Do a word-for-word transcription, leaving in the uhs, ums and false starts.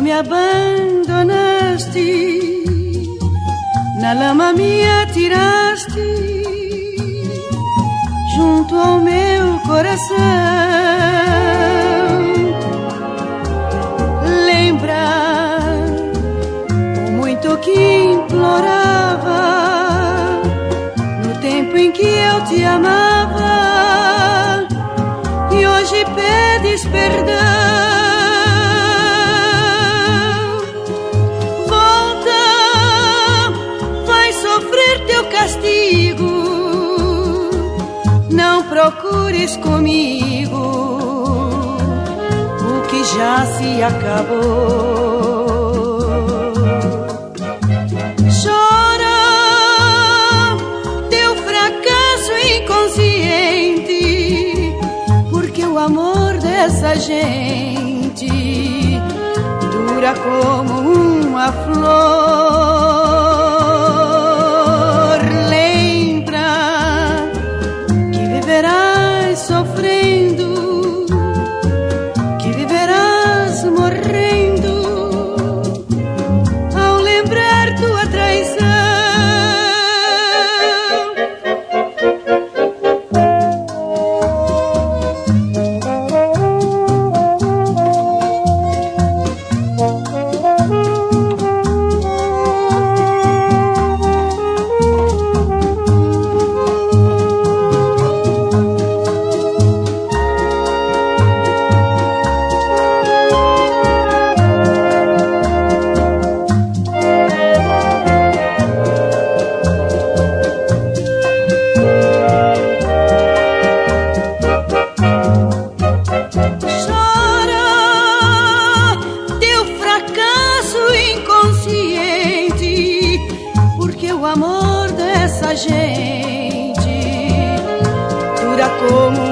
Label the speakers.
Speaker 1: me abandonaste, na lama me atiraste, junto ao meu coração. Lembra o muito que implorava no tempo em que eu te amava, e hoje pedes perdão. Volta, vai sofrer teu castigo, não procures comigo o que já se acabou. Chora teu fracasso inconsciente, porque o amor dessa gente dura como uma flor. Lembra que viverás sofrendo, que viverás morrendo ao lembrar tua traição. Como